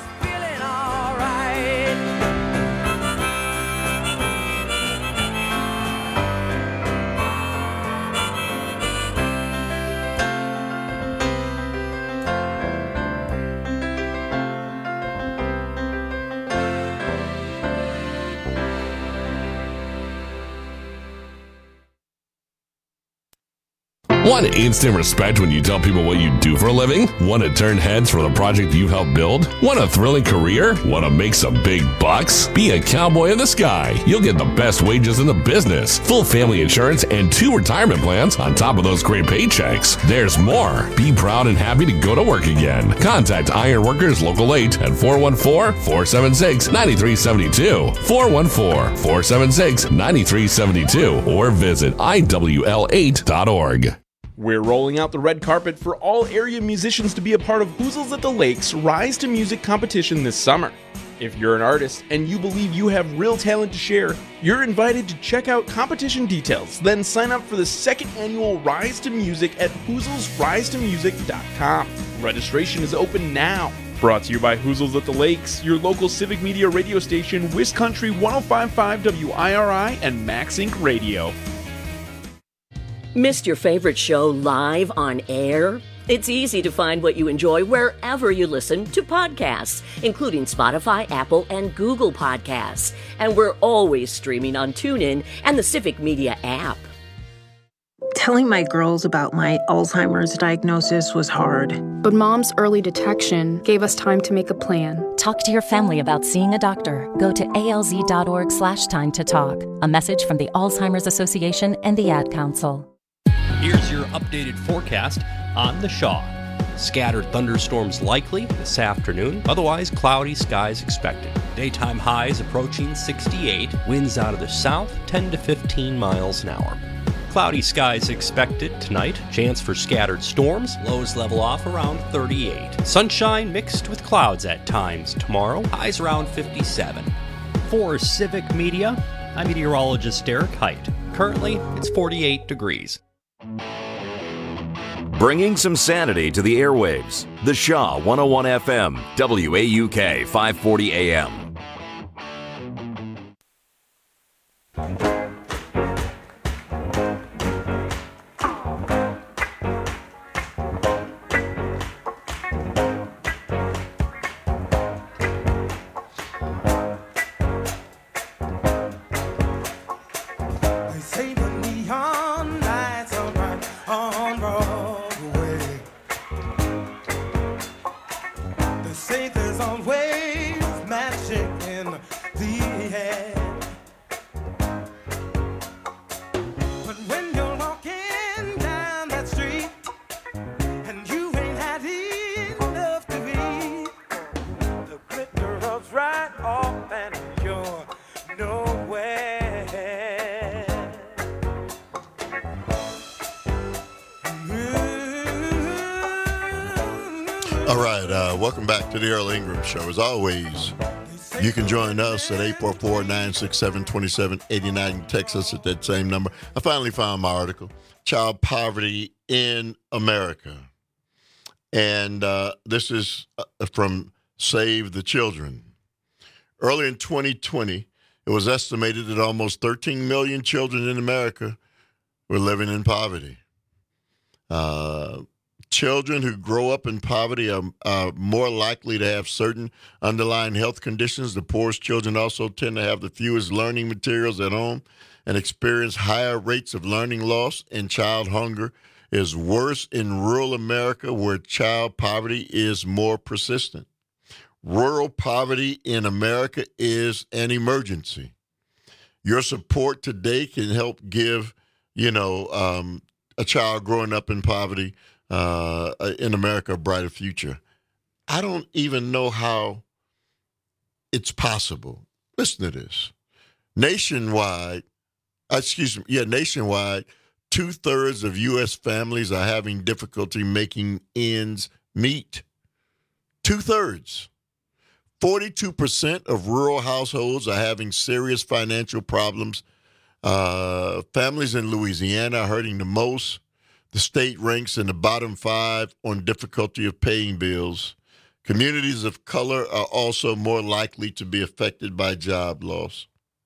Want instant respect when you tell people what you do for a living? Want to turn heads for the project you helped build? Want a thrilling career? Want to make some big bucks? Be a cowboy in the sky. You'll get the best wages in the business, full family insurance, and two retirement plans on top of those great paychecks. There's more. Be proud and happy to go to work again. Contact Iron Workers Local eight at four one four, four seven six, nine three seven two, four one four, four seven six, nine three seven two, or visit I W L eight dot org. We're rolling out the red carpet for all area musicians to be a part of Hoozles at the Lakes Rise to Music competition this summer. If you're an artist and you believe you have real talent to share, you're invited to check out competition details, then sign up for the second annual Rise to Music at hoozles rise to music dot com. Registration is open now. Brought to you by Hoozles at the Lakes, your local civic media radio station, Wish Country one oh five point five W I R I and Max Inc Radio. Missed your favorite show live on air? It's easy to find what you enjoy wherever you listen to podcasts, including Spotify, Apple, and Google Podcasts. And we're always streaming on TuneIn and the Civic Media app. Telling my girls about my Alzheimer's diagnosis was hard. But Mom's early detection gave us time to make a plan. Talk to your family about seeing a doctor. Go to A L Z dot org slash time to talk. A message from the Alzheimer's Association and the Ad Council. Here's your updated forecast on the Shaw. Scattered thunderstorms likely this afternoon, otherwise cloudy skies expected. Daytime highs approaching sixty-eight, winds out of the south ten to fifteen miles an hour. Cloudy skies expected tonight, chance for scattered storms, lows level off around thirty-eight. Sunshine mixed with clouds at times tomorrow, highs around fifty-seven. For Civic Media, I'm meteorologist Derek Height. Currently, it's forty-eight degrees. Bringing some sanity to the airwaves. The Shaw one oh one F M, W A U K five forty A M. Welcome back to the Earl Ingram Show. As always, you can join us at eight four four, nine six seven, two seven eight nine. Text us at that same number. I finally found my article, Child Poverty in America. And uh, this is from Save the Children. Early in twenty twenty, it was estimated that almost thirteen million children in America were living in poverty. Uh Children who grow up in poverty are, are more likely to have certain underlying health conditions. The poorest children also tend to have the fewest learning materials at home and experience higher rates of learning loss, and child hunger is worse in rural America, where child poverty is more persistent. Rural poverty in America is an emergency. Your support today can help give, you know, um, a child growing up in poverty Uh, in America, a brighter future. I don't even know how it's possible. Listen to this. Nationwide, excuse me, yeah, nationwide, two-thirds of U S families are having difficulty making ends meet. Two-thirds. forty-two percent of rural households are having serious financial problems. Uh, families in Louisiana are hurting the most. The state ranks in the bottom five on difficulty of paying bills. Communities of color are also more likely to be affected by job loss.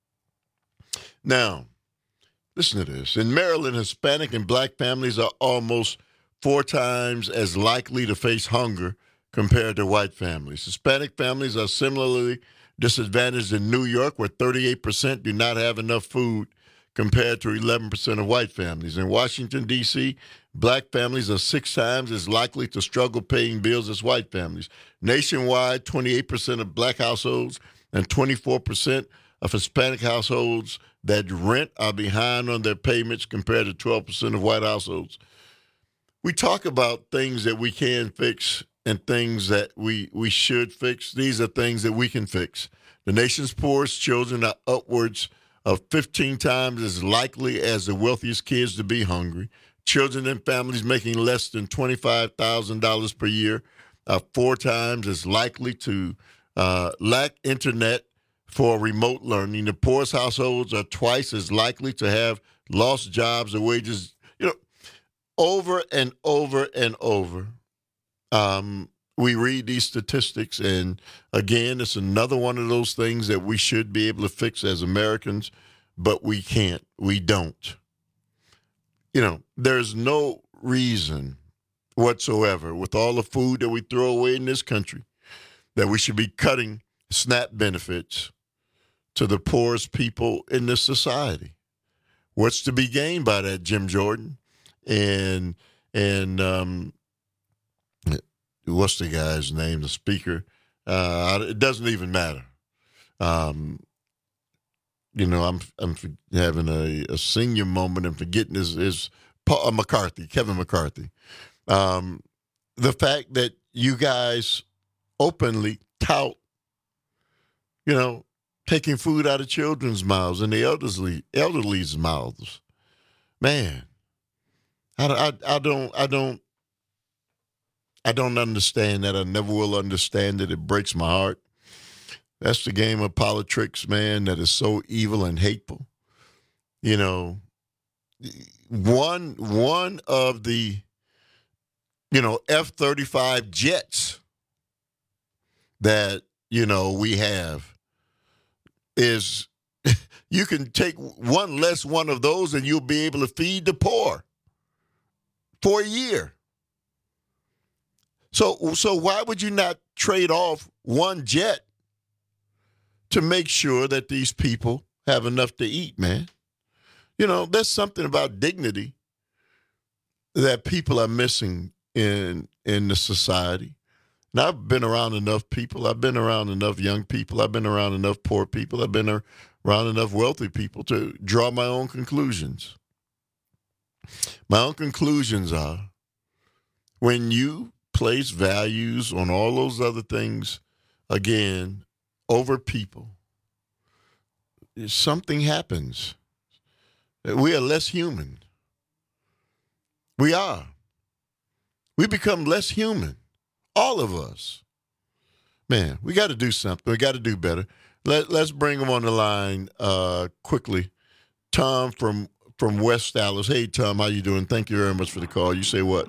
Now, listen to this. In Maryland, Hispanic and black families are almost four times as likely to face hunger compared to white families. Hispanic families are similarly disadvantaged in New York, where thirty-eight percent do not have enough food, compared to eleven percent of white families. In Washington, D C, black families are six times as likely to struggle paying bills as white families. Nationwide, twenty-eight percent of black households and twenty-four percent of Hispanic households that rent are behind on their payments, compared to twelve percent of white households. We talk about things that we can fix and things that we, we should fix. These are things that we can fix. The nation's poorest children are upwards of fifteen times as likely as the wealthiest kids to be hungry. Children and families making less than twenty-five thousand dollars per year are four times as likely to uh, lack internet for remote learning. The poorest households are twice as likely to have lost jobs or wages. You know, over and over and over, um, we read these statistics, and again, it's another one of those things that we should be able to fix as Americans, but we can't. We don't. You know, there's no reason whatsoever, with all the food that we throw away in this country, that we should be cutting SNAP benefits to the poorest people in this society. What's to be gained by that, Jim Jordan? And, and, um, what's the guy's name, the speaker? Uh, it doesn't even matter. Um, you know, I'm I'm having a, a senior moment and forgetting his, his Paul, uh, McCarthy, Kevin McCarthy. Um, the fact that you guys openly tout, you know, taking food out of children's mouths and the elderly, elderly's mouths. Man, I, I, I don't, I don't, I don't understand that. I never will understand it. It breaks my heart. That's the game of politics, man, that is so evil and hateful. You know, one, one of the, you know, F thirty-five jets that, you know, we have is you can take one less one of those and you'll be able to feed the poor for a year. So, so why would you not trade off one jet to make sure that these people have enough to eat, man? You know, there's something about dignity that people are missing in in the society. And I've been around enough people. I've been around enough young people. I've been around enough poor people. I've been around enough wealthy people to draw my own conclusions. My own conclusions are when you place values on all those other things, again, over people, something happens. We are less human. We are. We become less human. All of us. Man, we got to do something. We got to do better. Let, let's bring them on the line uh, quickly. Tom from, from West Dallas. Hey, Tom, how you doing? Thank you very much for the call. You say what?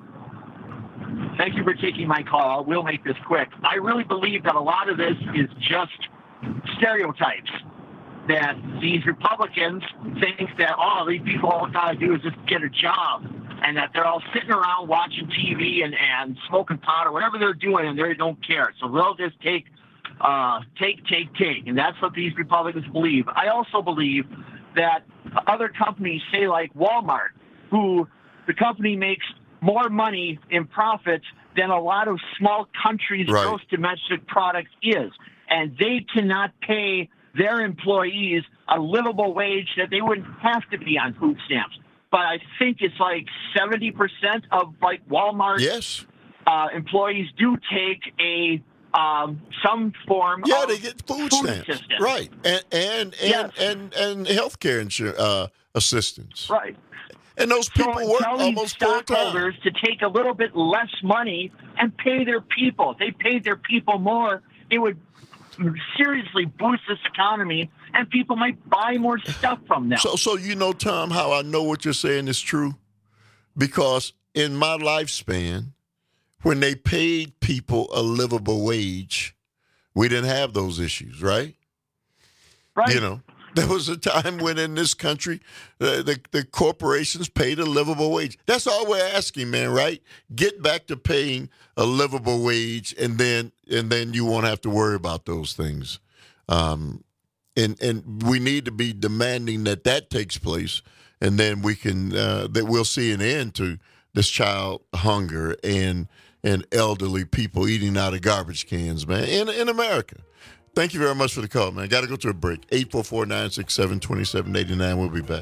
Thank you for taking my call. We'll make this quick. I really believe that a lot of this is just stereotypes, that these Republicans think that, oh, these people all got to do is just get a job, and that they're all sitting around watching T V and, and smoking pot or whatever they're doing, and they don't care. So they'll just take, uh, take, take, take. And that's what these Republicans believe. I also believe that other companies, say like Walmart, who the company makes more money in profits than a lot of small countries' Right. gross domestic product is. And they cannot pay their employees a livable wage that they wouldn't have to be on food stamps. But I think it's like seventy percent of like Walmart yes. uh, employees do take a um, some form Yeah, of they get food, food stamps. assistance. Right. And and and, Yes. and, and health care insur- uh, assistance. Right. And those people So work tell these almost full time. stockholders to take a little bit less money and pay their people. If they paid their people more, it would seriously boost this economy, and people might buy more stuff from them. So, so you know, Tom, how I know what you're saying is true? Because in my lifespan, when they paid people a livable wage, we didn't have those issues, right? Right. You know, there was a time when in this country, uh, the, the corporations paid a livable wage. That's all we're asking, man, right? Get back to paying a livable wage, and then and then you won't have to worry about those things. Um, and and we need to be demanding that that takes place, and then we can uh, that we'll see an end to this child hunger and and elderly people eating out of garbage cans, man, in in America. Thank you very much for the call, man. Got to go to a break. eight four four, nine six seven, two seven eight nine. We'll be back.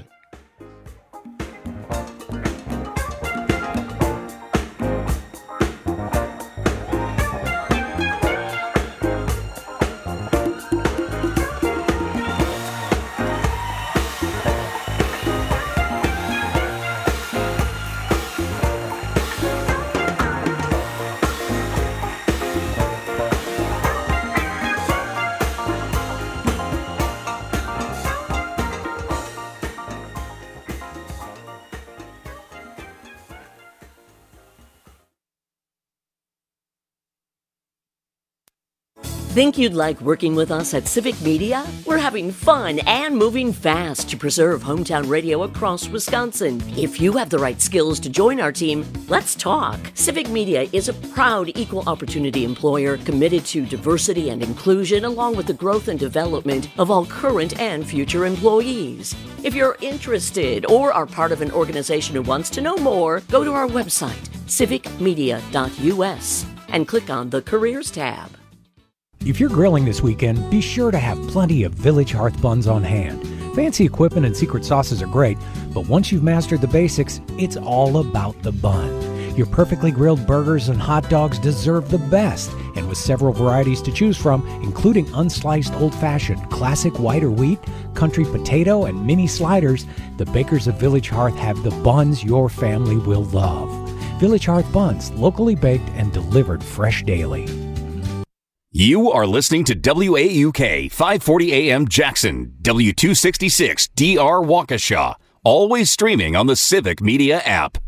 Think you'd like working with us at Civic Media? We're having fun and moving fast to preserve hometown radio across Wisconsin. If you have the right skills to join our team, let's talk. Civic Media is a proud equal opportunity employer committed to diversity and inclusion, along with the growth and development of all current and future employees. If you're interested or are part of an organization who wants to know more, go to our website, civic media dot u s, and click on the Careers tab. If you're grilling this weekend, be sure to have plenty of Village Hearth buns on hand. Fancy equipment and secret sauces are great, but once you've mastered the basics, it's all about the bun. Your perfectly grilled burgers and hot dogs deserve the best, and with several varieties to choose from, including unsliced old-fashioned, classic white or wheat, country potato, and mini sliders, the bakers of Village Hearth have the buns your family will love. Village Hearth buns, locally baked and delivered fresh daily. You are listening to W A U K five forty A M Jackson, W two sixty-six D R Waukesha, always streaming on the Civic Media app.